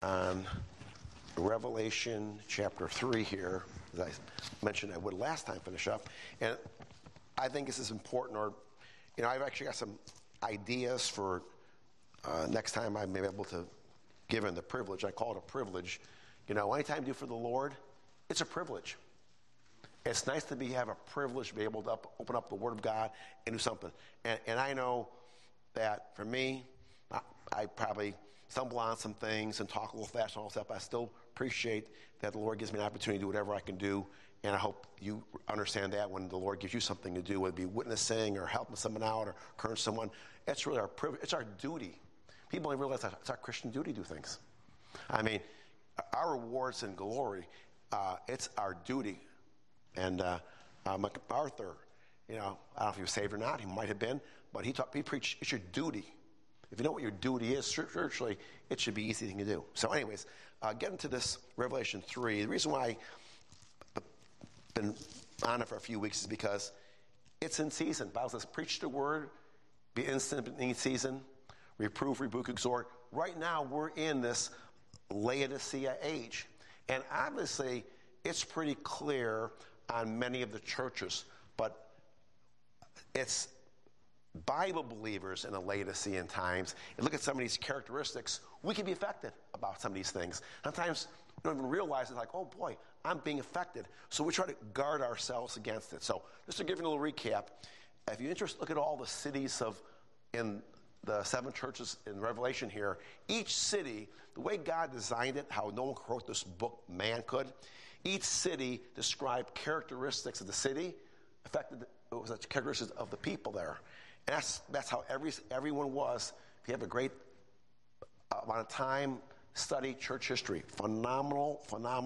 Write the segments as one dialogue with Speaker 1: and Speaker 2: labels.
Speaker 1: on Revelation chapter 3 here, as I mentioned I would last time finish up. And I think this is important, or, I've actually got some ideas for next time I may be able to, given the privilege, I call it a privilege. Anytime you do for the Lord, it's a privilege. It's nice to have a privilege to be able to open up the Word of God and do something. And I know that for me, I probably stumble on some things and talk a little fast and all that stuff. I still appreciate that the Lord gives me an opportunity to do whatever I can do. And I hope you understand that when the Lord gives you something to do, whether it be witnessing or helping someone out or encouraging someone, it's really our privilege. It's our duty. People don't realize that it's our Christian duty to do things. I mean, our rewards and glory, it's our duty. And MacArthur, I don't know if he was saved or not. He might have been. But he preached, it's your duty. If you know what your duty is, spiritually, it should be an easy thing to do. So anyways, getting to this Revelation 3, the reason why I've been on it for a few weeks is because it's in season. The Bible says, preach the word, be instant in season, reprove, rebuke, exhort. Right now, we're in this Laodicea age. And obviously, it's pretty clear on many of the churches, but it's Bible believers in the Laodicean times, and look at some of these characteristics, we can be affected about some of these things. Sometimes we don't even realize it's like, oh boy, I'm being affected. So we try to guard ourselves against it. So just to give you a little recap, if you're interested, look at all the cities in the 7 churches in Revelation here. Each city, the way God designed it, how no one wrote this book, man could, each city described characteristics of the city, affected the characteristics of the people there. And that's how everyone was. If you have a great amount of time, study church history. Phenomenal.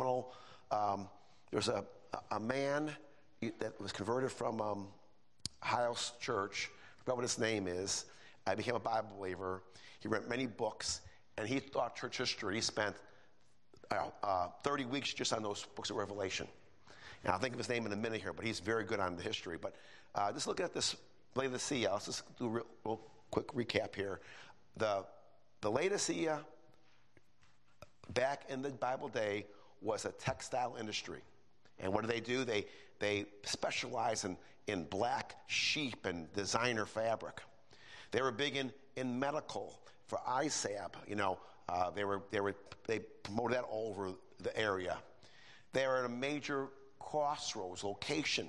Speaker 1: There's a man that was converted from Hiles Church. I forgot what his name is. I became a Bible believer. He read many books, and he taught church history. He spent 30 weeks just on those books of Revelation. And I'll think of his name in a minute here, but he's very good on the history. But just look at this Laodicea. Let's just do a real quick recap here. The Laodicea, back in the Bible day, was a textile industry. And what do? They specialize in black sheep and designer fabric. They were big in medical for eye salve. They promoted that all over the area. They were at a major crossroads location,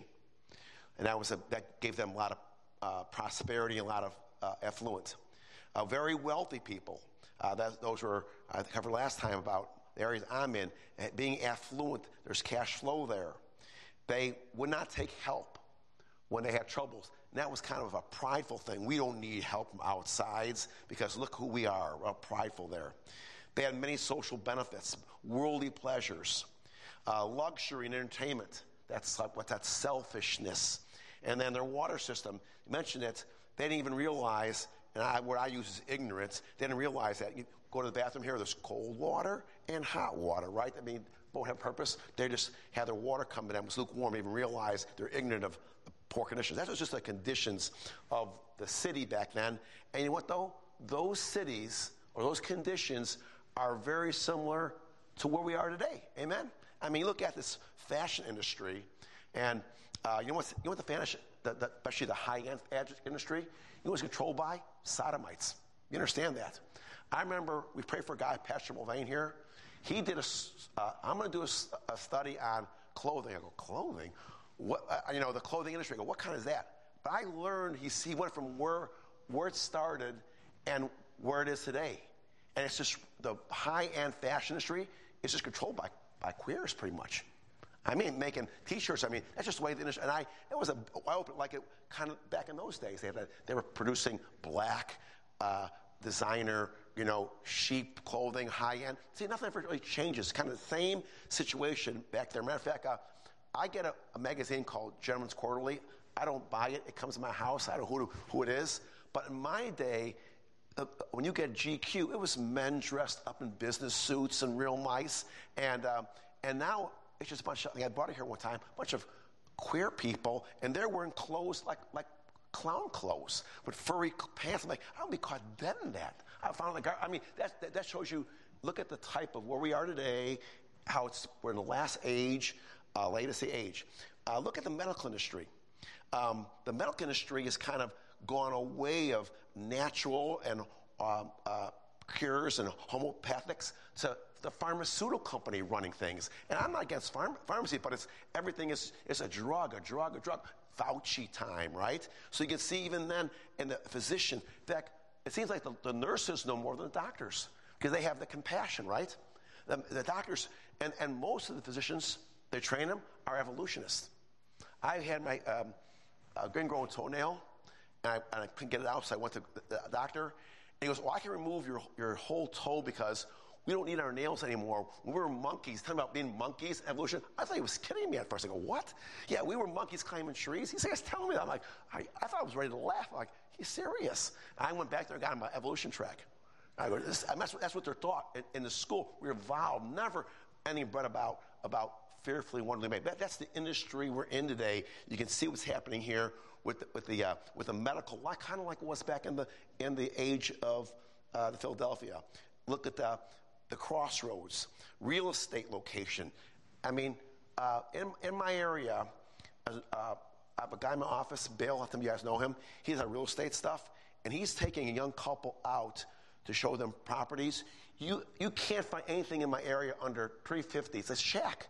Speaker 1: and that gave them a lot of prosperity and a lot of affluence. Very wealthy people. Those were, I covered last time about the areas I'm in. Being affluent, there's cash flow there. They would not take help when they had troubles. And that was kind of a prideful thing. We don't need help from outsides because look who we are. We're prideful there. They had many social benefits, worldly pleasures, luxury and entertainment. That's selfishness. And then their water system, you mentioned it, they didn't even realize, and what I use is ignorance, they didn't realize that. You go to the bathroom here, there's cold water and hot water, right? I mean, both have purpose. They just had their water come to them, it was lukewarm, they even realize they're ignorant of the poor conditions. That was just the conditions of the city back then. And you know what, though? Those cities, or those conditions, are very similar to where we are today. Amen? I mean, look at this fashion industry, and you know what the fashion, especially the high-end industry, you know what's controlled by? Sodomites. You understand that? I remember we prayed for a guy, Pastor Mulvane here. He did I'm going to do a study on clothing. I go, clothing? What? The clothing industry. I go, what kind is that? But I learned he went from where it started and where it is today. And it's just the high-end fashion industry is just controlled by queers pretty much. I mean, making T-shirts. I mean, that's just the way the industry. And it was I opened like it kind of back in those days. They were producing black designer, sheep clothing, high end. See, nothing ever really changes. Kind of the same situation back there. Matter of fact, I get a magazine called Gentleman's Quarterly. I don't buy it. It comes to my house. I don't know who it is. But in my day, when you get GQ, it was men dressed up in business suits and real nice. And now it's just a bunch of, I brought it here one time, a bunch of queer people, and they're wearing clothes like clown clothes with furry pants. I'm like, I don't be caught dead in that. I found that shows you look at the type of where we are today, how we're in the last age, latest age. Look at the medical industry. The medical industry has kind of gone away of natural and cures and homeopathics to the pharmaceutical company running things. And I'm not against pharmacy, but everything is a drug. Fauci time, right? So you can see even then in the physician, in fact, it seems like the nurses know more than the doctors because they have the compassion, right? The doctors and most of the physicians, they train them, are evolutionists. I had my green-growing toenail, and I couldn't get it out, so I went to the doctor. And he goes, well, I can remove your whole toe because we don't need our nails anymore. We were monkeys, talking about being monkeys, evolution. I thought he was kidding me at first. I go, what? Yeah, we were monkeys climbing trees. He was telling me that. I'm like, I thought I was ready to laugh. I'm like, he's serious. And I went back there and got on my evolution track. I go, that's what they're taught in the school. We're evolved, never anything but about fearfully wonderfully made. That's the industry we're in today. You can see what's happening here with the medical, kind of like it was back in the age of the Philadelphia. Look at the crossroads, real estate location. I mean, in my area, I have a guy in my office, Bill, I think you guys know him. He's on real estate stuff, and he's taking a young couple out to show them properties. You can't find anything in my area under $350. It's a shack.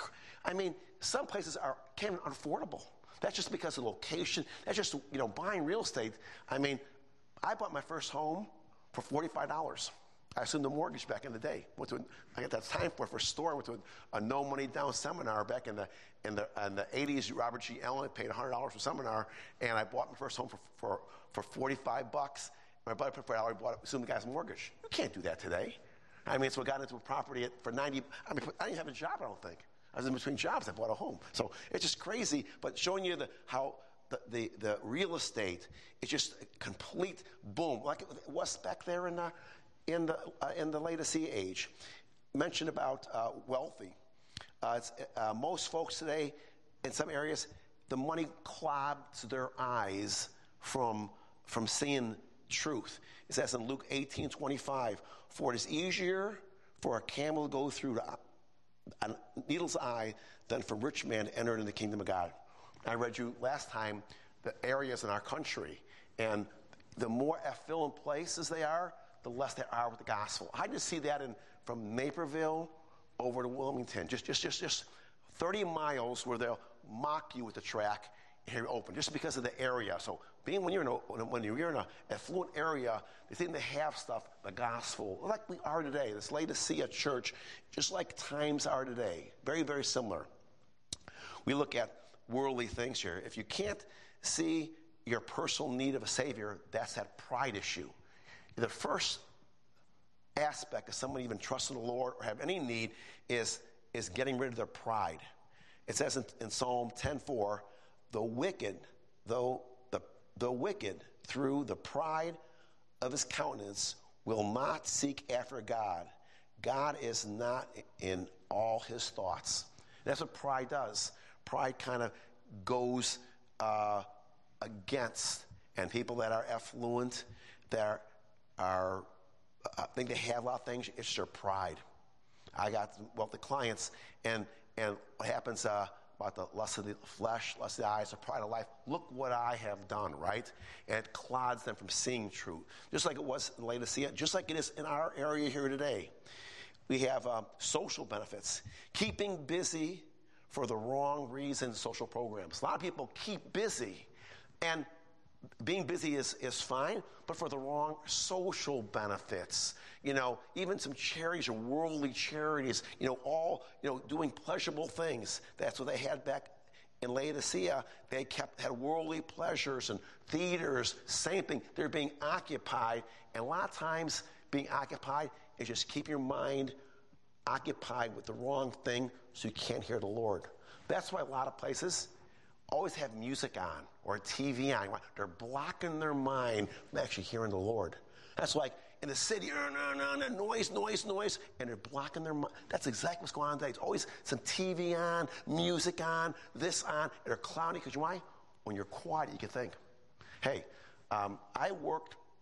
Speaker 1: Some places can't even affordable. That's just because of the location. That's just, buying real estate. I I bought my first home for $45. I assumed the mortgage back in the day. I got that time for a store. I went to a no money down seminar back in the 80s. Robert G. Allen paid $100 for seminar, and I bought my first home for $45. My buddy put $4, assumed the guy's mortgage. You can't do that today. So I got into a property for $90. I didn't have a job, I don't think. I was in between jobs. I bought a home. So it's just crazy. But showing you how the real estate is just a complete boom, like it was back there in the Laodicea age. Mentioned about wealthy. Most folks today, in some areas, the money clogs their eyes from seeing truth. It says in Luke 18:25, for it is easier for a camel to go through a needle's eye than for a rich man to enter into the kingdom of God. I read you last time the areas in our country, and the more affluent places they are, the less they are with the gospel. I just see that from Naperville over to Wilmington, just 30 miles where they'll mock you with the track here open, just because of the area. So when you're in an affluent area, they think they have stuff, the gospel, like we are today. This Laodicea church, just like times are today, very, very similar. We look at worldly things here. If you can't see your personal need of a Savior, that's that pride issue. The first aspect of someone even trusting the Lord or have any need is getting rid of their pride. It says in Psalm 10:4, the wicked through the pride of his countenance will not seek after God. God is not in all his thoughts. That's what pride does. Pride kind of goes against, and people that are affluent, that are think they have a lot of things, it's their pride. I got wealthy clients, and what happens about the lust of the flesh, lust of the eyes, the pride of life. Look what I have done, right? And it clods them from seeing truth. Just like it was in Laodicea, just like it is in our area here today. We have social benefits. Keeping busy for the wrong reasons, social programs. A lot of people keep busy, and being busy is fine, but for the wrong social benefits. Even some charities or worldly charities, all doing pleasurable things. That's what they had back in Laodicea. They had worldly pleasures and theaters, same thing. They're being occupied, and a lot of times being occupied is just keep your mind occupied with the wrong thing so you can't hear the Lord. That's why a lot of places always have music on or TV on. They're blocking their mind from actually hearing the Lord. That's like in the city, noise, and they're blocking their mind. That's exactly what's going on today. It's always some TV on, music on, this on, and they're cloudy because why? When you're quiet, you can think. Hey, I worked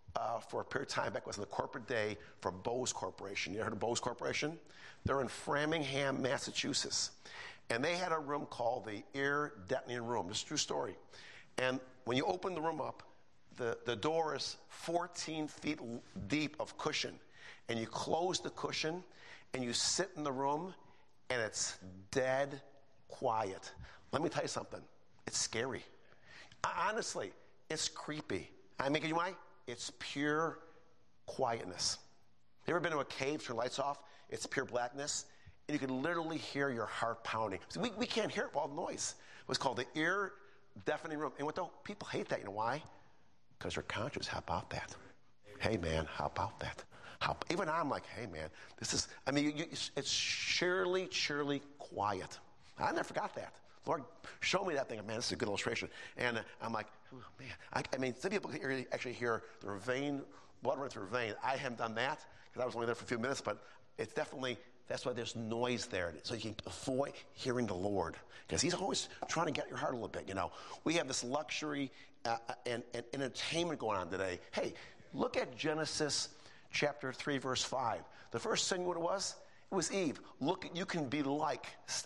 Speaker 1: for a period of time back. It was in the corporate day for Bose Corporation. You heard of Bose Corporation? They're in Framingham, Massachusetts. And they had a room called the ear deadening room. This is a true story. And when you open the room up, the door is 14 feet deep of cushion. And you close the cushion, and you sit in the room, and it's dead quiet. Let me tell you something. It's scary. Honestly, it's creepy. I mean, you know why? It's pure quietness. You ever been to a cave, turn lights off? It's pure blackness. And you can literally hear your heart pounding. So we can't hear it with all the noise. It was called the ear deafening room. And people hate that. You know why? Because they're conscious. How about that? Hey, man, how about that? Even I'm like, hey, man, this is, I mean, it's surely quiet. I never forgot that. Lord, show me that thing. Man, this is a good illustration. And I'm like, oh, man. I mean, some people actually hear their blood running through their vein. I haven't done that because I was only there for a few minutes, but it's definitely, that's why there's noise there. So you can avoid hearing the Lord because he's always trying to get your heart a little bit, you know. We have this luxury and entertainment going on today. Hey, look at Genesis chapter 3, verse 5. The first thing what it was Eve. Look, you can be like,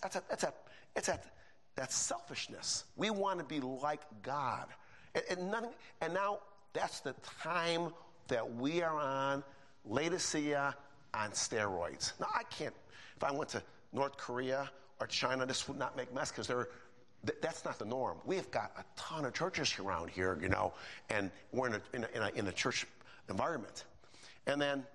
Speaker 1: that's selfishness. We want to be like God. And now that's the time that we are on, Laodicea on steroids. Now, I can't, if I went to North Korea or China, this would not make mess because that's not the norm. We have got a ton of churches around here, you know, and we're in a church environment. And then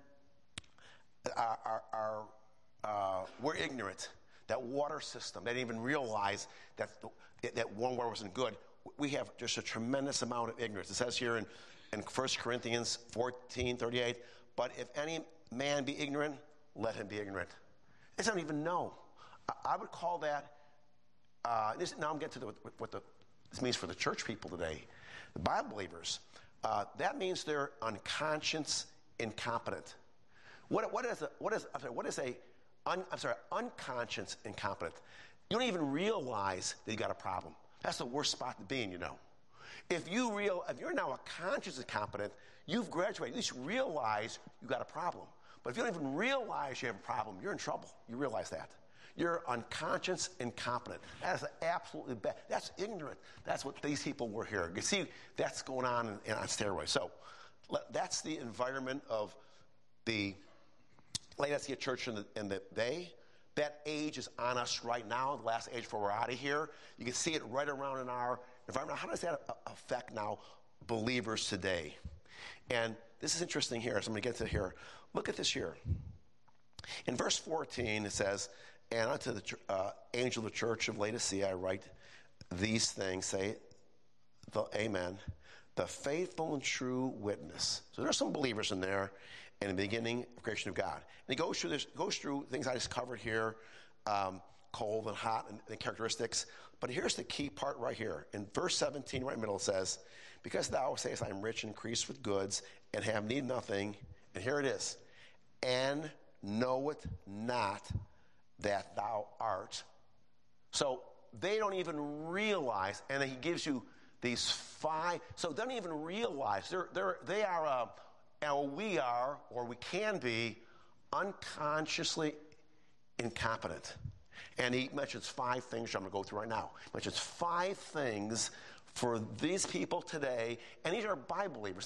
Speaker 1: we're ignorant. That water system, they didn't even realize that warm water wasn't good. We have just a tremendous amount of ignorance. It says here in 1 Corinthians 14:38, but if any man be ignorant, let him be ignorant. They don't even know. I would call that, now I'm getting to what this means for the church people today, the Bible believers. That means they're unconscious incompetent. What is unconscious incompetent? You don't even realize that you got a problem. That's the worst spot to be in, you know. If you're now a conscious incompetent, you've graduated. At least you realize you got a problem. But if you don't even realize you have a problem, you're in trouble. You realize that. You're unconscious incompetent. That is absolutely bad. That's ignorant. That's what these people were here. You see, that's going on on steroids. So that's the environment of the Laodicea church in the day. That age is on us right now, the last age before we're out of here. You can see it right around in our environment. How does that affect now believers today? And this is interesting here, so I'm going to get to here. Look at this here. In verse 14, it says, and unto the angel of the church of Laodicea I write these things, say, amen, the faithful and true witness. So there's some believers in there in the beginning of creation of God. And he goes through things I just covered here, cold and hot and the characteristics. But here's the key part right here. In verse 17, right in the middle, it says, because thou sayest, I am rich and increased with goods and have need nothing. And here it is. And knoweth not that thou art. So they don't even realize, and he gives you these 5. So they don't even realize they are, we are, or we can be, unconsciously incompetent. And he mentions 5 things I'm going to go through right now. He mentions 5 things for these people today, and these are Bible believers.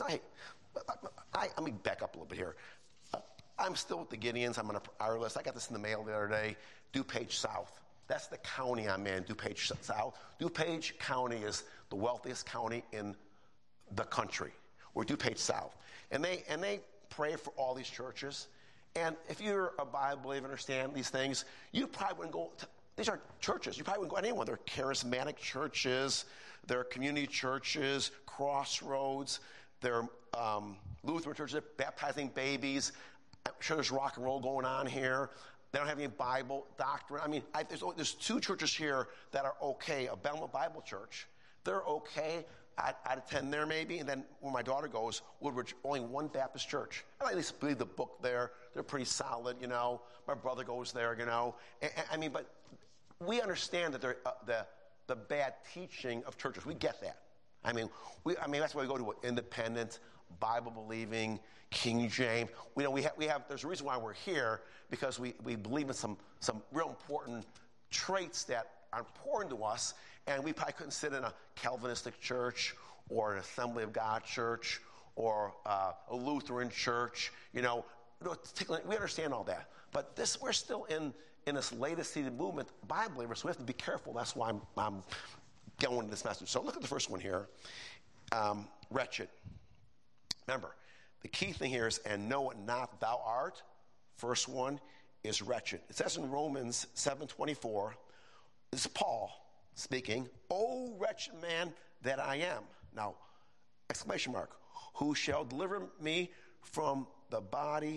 Speaker 1: Let me back up a little bit here. I'm still with the Gideons. I'm on our list. I got this in the mail the other day. DuPage South. That's the county I'm in, DuPage South. DuPage County is the wealthiest county in the country. We're DuPage South. And they pray for all these churches. And if you're a Bible believer, understand these things, you probably wouldn't go to, these are churches. You probably wouldn't go to anyone. They're charismatic churches. They're community churches, Crossroads. They're Lutheran churches, baptizing babies. I'm sure there's rock and roll going on here. They don't have any Bible doctrine. I mean, there's 2 churches here that are okay. A Belmont Bible Church, they're okay. I'd attend there maybe. And then when my daughter goes, Woodbridge, only one Baptist church. I at least believe the book there. They're pretty solid, you know. My brother goes there, you know. But we understand that the bad teaching of churches. We get that. That's why we go to an independent, Bible-believing, King James. We have. There's a reason why we're here, because we believe in some real important traits that are important to us, and we probably couldn't sit in a Calvinistic church or an Assembly of God church or a Lutheran church. We understand all that, but we're still in this Laodicean movement, Bible believers, so we have to be careful. That's why I'm going into this message. So look at the first one here, wretched. Remember, the key thing here is, and know it not thou art. First one is wretched. It says in Romans 7:24, this is Paul speaking, "O wretched man that I am." Now, exclamation mark, "Who shall deliver me from the body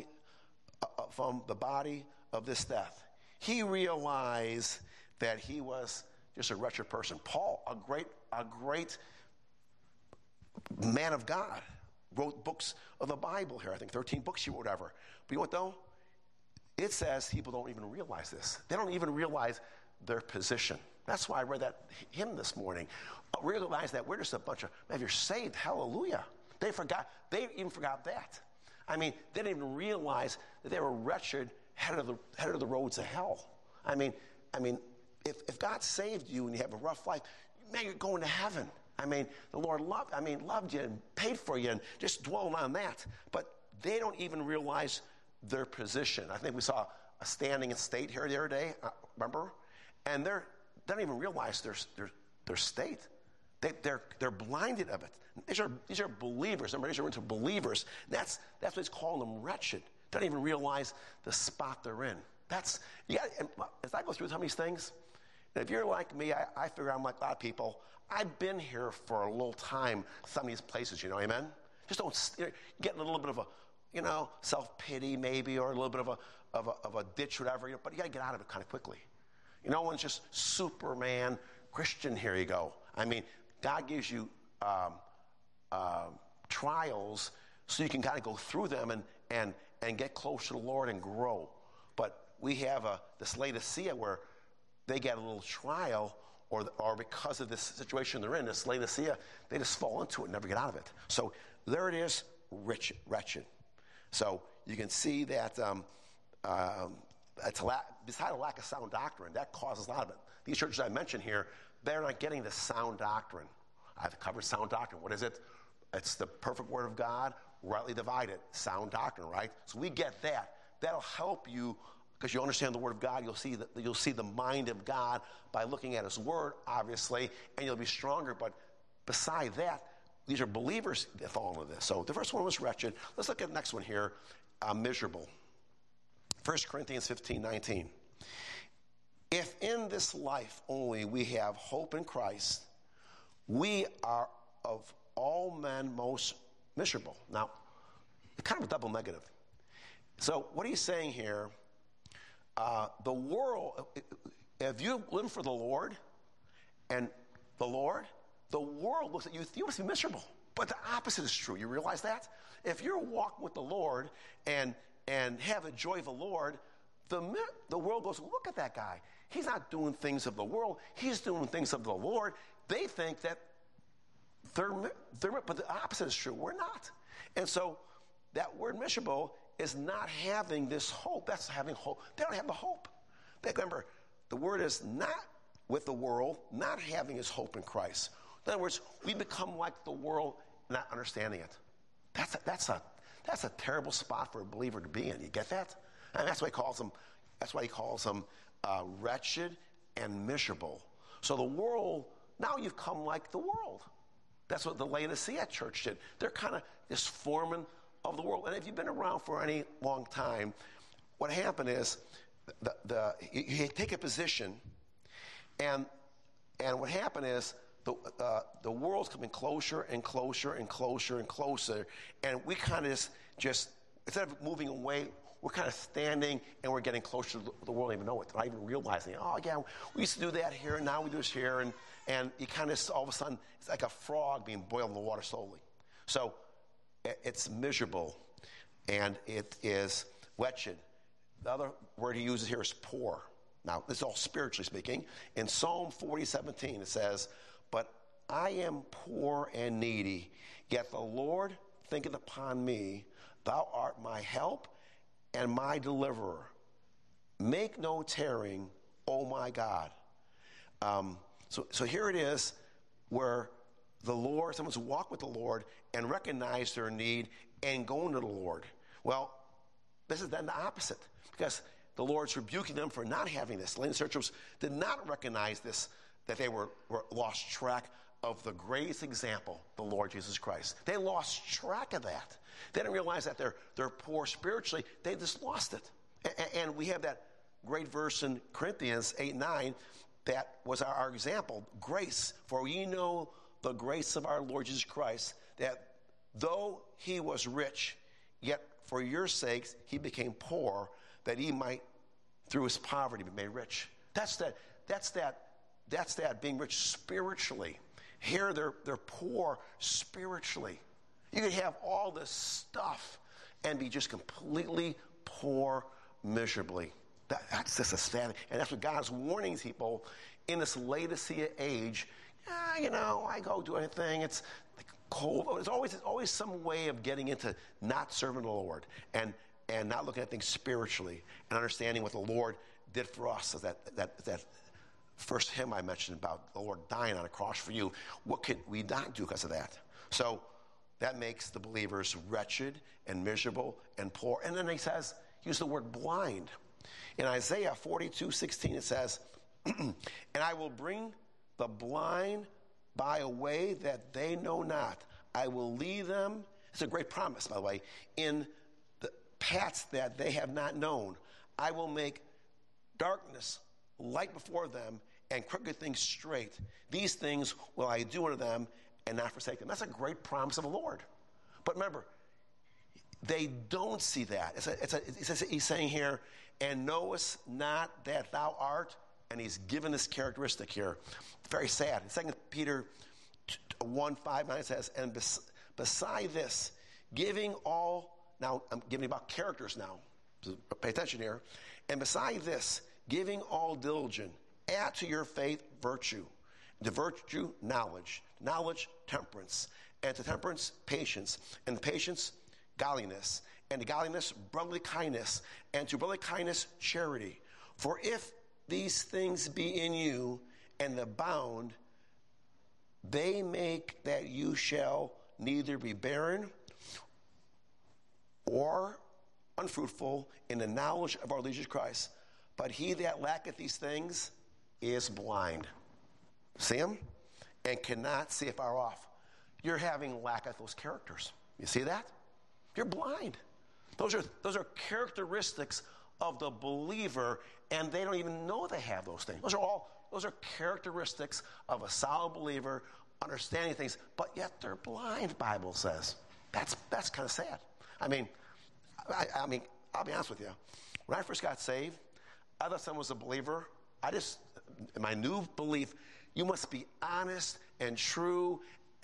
Speaker 1: of this death?" He realized that he was just a wretched person. Paul, a great man of God, wrote books of the Bible here. I think 13 books he wrote, whatever. But you know what, though? It says people don't even realize this. They don't even realize their position. That's why I read that hymn this morning. Realize that we're just a bunch of, man, you're saved, hallelujah. They even forgot that. I mean, they didn't even realize that they were wretched, headed of the roads of hell. I mean, if God saved you and you have a rough life, man, you're going to heaven. I mean, the Lord loved you and paid for you, and just dwelling on that. But they don't even realize their position. I think we saw a standing state here the other day, remember? And they don't even realize their state. They're blinded of it. These are believers. Remember, these are into believers. That's what he's calling them wretched. They don't even realize the spot they're in. As I go through some of these things, and if you're like me, I figure I'm like a lot of people. I've been here for a little time, some of these places, amen? Just don't get in a little bit of a, self-pity maybe, or a little bit of a ditch, whatever, but you got to get out of it kind of quickly. No one's just Superman Christian, here you go. I mean, God gives you trials so you can kind of go through them and get closer to the Lord and grow. But we have this Laodicea where they get a little trial, or because of this situation they're in, this Laodicea, they just fall into it and never get out of it. So there it is, wretched. So you can see that beside a lack of sound doctrine, that causes a lot of it. These churches I mentioned here, they're not getting the sound doctrine. I've covered sound doctrine. What is it? It's the perfect word of God, rightly divided. Sound doctrine, right? So we get that. That'll help you, because you understand the word of God. You'll see the mind of God by looking at his word, obviously, and you'll be stronger. But beside that, these are believers that fall into this. So the first one was wretched. Let's look at the next one here, miserable. 1 Corinthians 15:19. If in this life only we have hope in Christ, we are of all men most miserable. Now, it's kind of a double negative. So what are you saying here? The world, if you live for the Lord and the world looks at you, you must be miserable. But the opposite is true. You realize that? If you're walking with the Lord and have the joy of the Lord, the world goes, look at that guy. He's not doing things of the world. He's doing things of the Lord. They think that but the opposite is true. We're not. And so that word miserable is not having this hope. That's having hope. They don't have the hope. Remember, the word is not with the world, not having his hope in Christ. In other words, we become like the world, not understanding it. That's a terrible spot for a believer to be in. You get that? And that's why he calls them wretched and miserable. So the world, now you've come like the world. That's what the Laodicea church did. They're kind of this forming of the world. And if you've been around for any long time, what happened is you take a position, and what happened is the world's coming closer and closer and closer and closer, and we kind of just instead of moving away, we're kind of standing and we're getting closer to the world. Don't even know it. Not even realizing, oh yeah, we used to do that here, and now we do this here, and you kind of all of a sudden it's like a frog being boiled in the water slowly. So it's miserable, and it is wretched. The other word he uses here is poor. Now, this is all spiritually speaking. In Psalm 40:17, it says, "But I am poor and needy, yet the Lord thinketh upon me, thou art my help and my deliverer. Make no tarrying, O my God. So here it is where the Lord, someone's walk with the Lord and recognize their need and going to the Lord. Well, this is then the opposite, because the Lord's rebuking them for not having this. The Laodicean church did not recognize this, that they were lost track of the greatest example, the Lord Jesus Christ. They lost track of that. They didn't realize that they're poor spiritually. They just lost it. And we have that great verse in Corinthians 8:9 that was our example. Grace, for ye know the grace of our Lord Jesus Christ, that though he was rich, yet for your sakes he became poor, that he might through his poverty be made rich. That's that being rich spiritually. Here they're poor spiritually. You could have all this stuff and be just completely poor miserably. That's just a sad, and that's what God's warning people in this Laodicea age. I go do anything. It's like cold. There's always some way of getting into not serving the Lord and not looking at things spiritually and understanding what the Lord did for us. So that first hymn I mentioned about the Lord dying on a cross for you. What could we not do because of that? So that makes the believers wretched and miserable and poor. And then he says, use the word blind. In Isaiah 42:16 it says, and I will bring the blind by a way that they know not. I will lead them, it's a great promise, by the way, in the paths that they have not known. I will make darkness light before them and crooked things straight. These things will I do unto them and not forsake them. That's a great promise of the Lord. But remember, they don't see that. He's saying here, and knowest not that thou art, and he's given this characteristic here. Very sad. In 2 Peter 1:5-9 says, and beside this, giving all, now I'm giving about characters now, so pay attention here, and beside this, giving all diligence, add to your faith virtue, to virtue knowledge, knowledge temperance, and to temperance patience, and patience godliness, and to godliness brotherly kindness, and to brotherly kindness charity. For if these things be in you and abound, they make that you shall neither be barren or unfruitful in the knowledge of our Lord Jesus Christ. But he that lacketh these things is blind. See him? And cannot see afar off. You're having lack of those characters. You see that? You're blind. Those are characteristics of the believer, and they don't even know they have those things. Those are characteristics of a solid believer, understanding things, but yet they're blind, Bible says. That's kind of sad. I mean, I'll be honest with you. When I first got saved, I thought someone was a believer. In my new belief, you must be honest and true.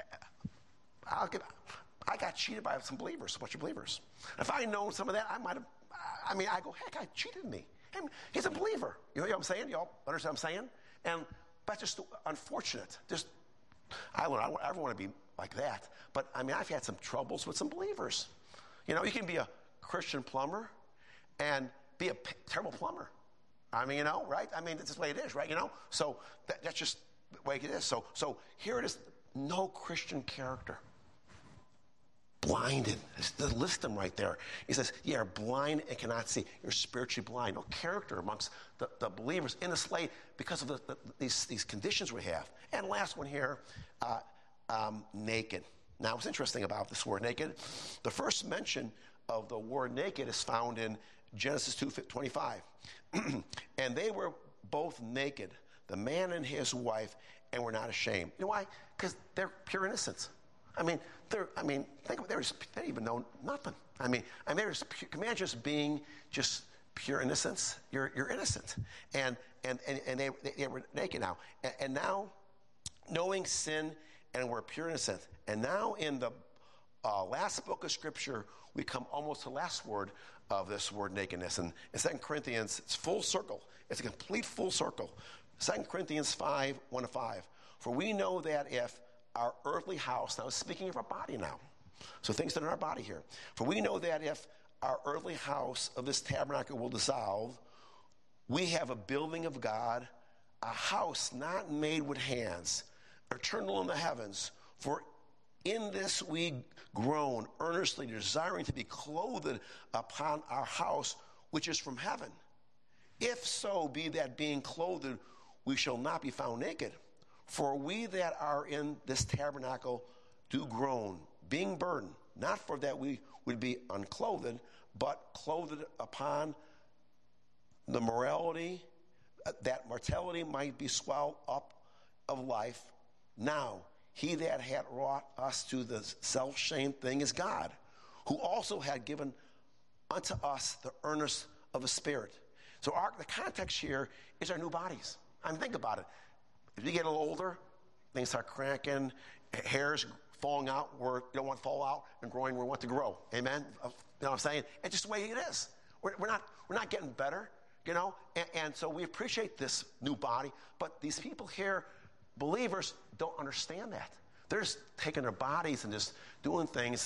Speaker 1: I got cheated by some believers, a bunch of believers. If I had known some of that, I might have, I go, heck, I cheated me. And he's a believer. You know what I'm saying? Y'all understand what I'm saying? And that's just unfortunate. I ever want to be like that. But, I've had some troubles with some believers. You can be a Christian plumber and be a terrible plumber. Right? That's just the way it is, right? So that's just the way it is. So here it is, no Christian character. Blinded. List them right there. He says, you are blind and cannot see. You're spiritually blind. No character amongst the believers in the slate because of these conditions we have. And last one here, naked. Now, what's interesting about this word naked, the first mention of the word naked is found in Genesis 2:25. And they were both naked, the man and his wife, and were not ashamed. You know why? Because they're pure innocents. Think they didn't even know nothing. Imagine just being just pure innocence. You're innocent, and they were naked now, and now knowing sin and we're pure innocent. And now in the last book of Scripture, we come almost to the last word of this word nakedness. And in 2 Corinthians, it's full circle. It's a complete full circle. 2 Corinthians 5:1-5. For we know that if our earthly house, now speaking of our body now, So things that are in our body here. For we know that if our earthly house of this tabernacle will dissolve, we have a building of God, a house not made with hands, eternal in the heavens. For in this we groan, earnestly desiring to be clothed upon our house, which is from heaven. If so be that being clothed, we shall not be found naked. For we that are in this tabernacle do groan, being burdened, not for that we would be unclothed, but clothed upon the morality, that mortality might be swallowed up of life. Now, he that had wrought us to the self-same thing is God, who also had given unto us the earnest of a spirit. So the context here is our new bodies. I mean, think about it. As we get a little older, things start cranking, hairs falling out where you don't want to fall out, and growing where we want to grow. Amen? You know what I'm saying? It's just the way it is. We're not getting better, you know? And so we appreciate this new body, but these people here, believers, don't understand that. They're just taking their bodies and just doing things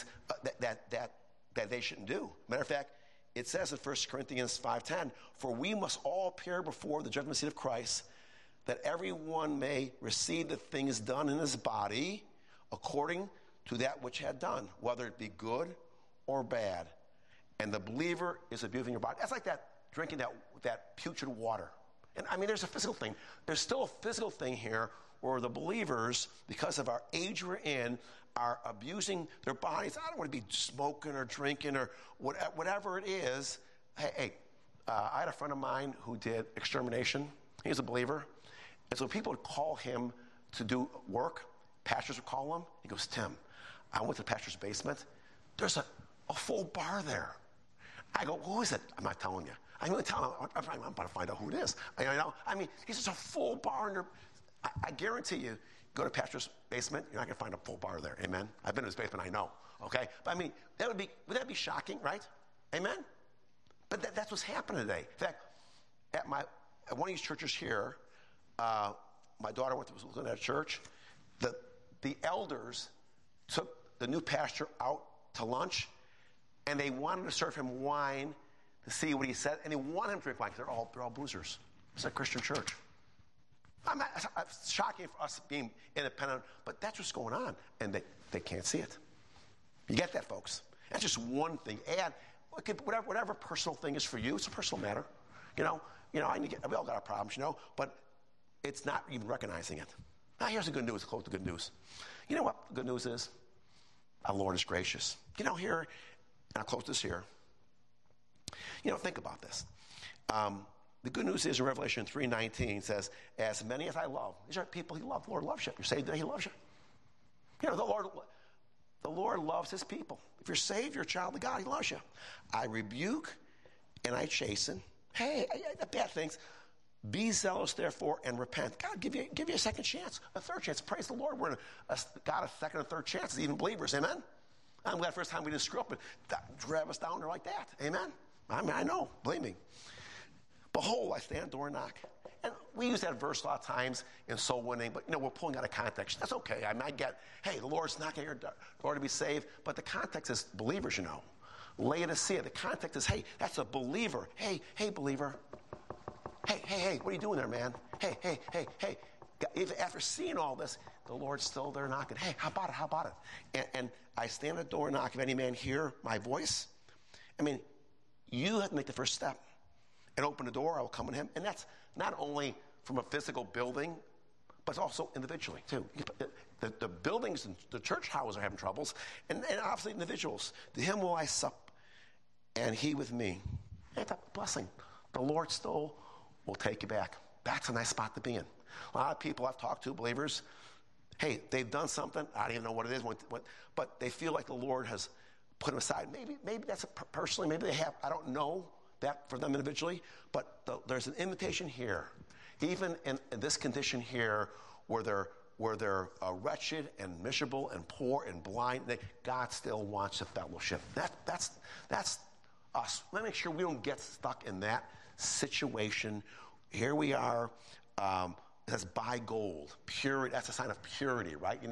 Speaker 1: that they shouldn't do. Matter of fact, it says in 1 Corinthians 5:10, for we must all appear before the judgment seat of Christ, that everyone may receive the things done in his body according to that which had done, whether it be good or bad. And the believer is abusing your body. That's like that drinking that putrid water. And I mean, there's a physical thing. There's still a physical thing here where the believers, because of our age we're in, are abusing their bodies. I don't want to be smoking or drinking or whatever it is. I had a friend of mine who did extermination. He was a believer. And so people would call him to do work. Pastors would call him. He goes, Tim, I went to the pastor's basement. There's a full bar there. I go, who is it? I'm not telling you. I'm going to tell him. I'm about to find out who it is. I mean, he says a full bar in there. I guarantee you, go to pastor's basement, you're not going to find a full bar there. Amen? I've been in his basement, I know. Okay? But I mean, would that be shocking, right? Amen? But that's what's happening today. In fact, at one of these churches here, my daughter was looking at a church. The elders took the new pastor out to lunch, and they wanted to serve him wine to see what he said, and they wanted him to drink wine because they're all boozers. It's a Christian church. It's shocking for us being independent, but that's what's going on, and they can't see it. You get that, folks? That's just one thing. And whatever personal thing is for you, it's a personal matter. We all got our problems, but it's not even recognizing it. Now, here's the good news. Quote the good news. You know what the good news is? Our Lord is gracious. Here, and I'll close this here. Think about this. The good news is in Revelation 3:19 says, as many as I love. These are people he loved. The Lord loves you. You're saved today, he loves you. The Lord loves his people. If you're saved, you're a child of God, he loves you. I rebuke and I chasten. Hey, bad things. Be zealous, therefore, and repent. God, give you a second chance, a third chance. Praise the Lord. We're in got a second and third chances, even believers. Amen? I'm glad the first time we didn't screw up and drag us down there like that. Amen? I know. Believe me. Behold, I stand at the door and knock. And we use that verse a lot of times in soul winning, but we're pulling out of context. That's okay. I get, hey, the Lord's knocking at your door to be saved, but the context is believers, Laodicea, the context is, hey, that's a believer. Hey, believer. Hey, what are you doing there, man? Hey. After seeing all this, the Lord's still there knocking. Hey, how about it? And I stand at the door and knock. If any man hear my voice, you have to make the first step and open the door. I will come to him. And that's not only from a physical building, but also individually, too. The buildings and the church houses are having troubles, and obviously individuals. To him will I sup, and he with me. It's a blessing. The Lord still will take you back. That's a nice spot to be in. A lot of people I've talked to, believers, hey, they've done something. I don't even know what it is, but they feel like the Lord has put them aside. Maybe that's personally, maybe they have. I don't know that for them individually, but there's an invitation here, even in this condition here, where they're wretched and miserable and poor and blind. God still wants a fellowship. That's us. Let me make sure we don't get stuck in that situation. Here we are. That's by gold, purity. That's a sign of purity, right?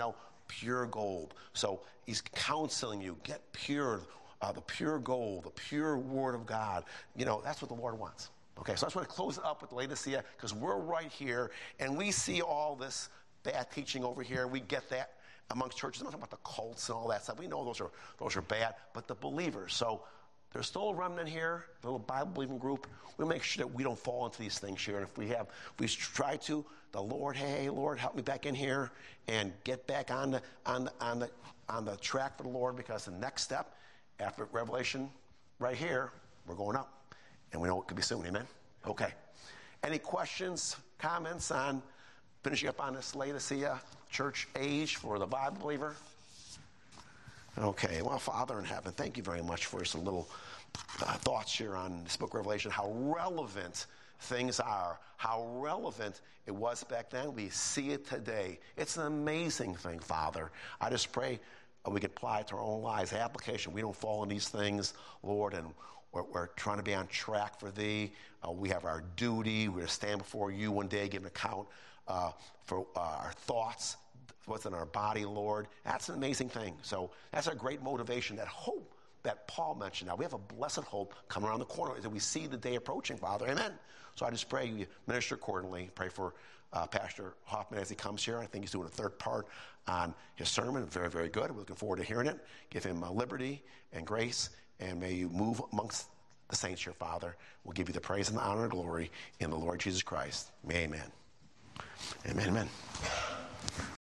Speaker 1: pure gold. So he's counseling you, get pure, the pure gold, the pure word of God. That's what the Lord wants. Okay, so I just want to close it up with Laodicea, because we're right here, and we see all this bad teaching over here. We get that amongst churches. I'm not talking about the cults and all that stuff. We know those are bad, but the believers. So there's still a remnant here, a little Bible-believing group. We make sure that we don't fall into these things here. And if we try to, the Lord, hey, Lord, help me back in here and get back on the track for the Lord, because the next step after Revelation right here, we're going up. And we know it could be soon, amen? Okay. Any questions, comments on finishing up on this Laodicea church age for the Bible believer? Okay, well, Father in heaven, thank you very much for some little thoughts here on this book of Revelation, how relevant things are, how relevant it was back then. We see it today. It's an amazing thing, Father. I just pray we can apply it to our own lives, application. We don't fall in these things, Lord, and we're trying to be on track for Thee. We have our duty. We're to stand before You one day, give an account for our thoughts, what's in our body, Lord. That's an amazing thing. So that's a great motivation, that hope that Paul mentioned. Now, we have a blessed hope coming around the corner as we see the day approaching, Father. Amen. So I just pray you minister accordingly. Pray for Pastor Hoffman as he comes here. I think he's doing a third part on his sermon. Very, very good. We're looking forward to hearing it. Give him liberty and grace, and may You move amongst the saints here, Father. We'll give You the praise and the honor and glory in the Lord Jesus Christ. Amen. Amen. Amen.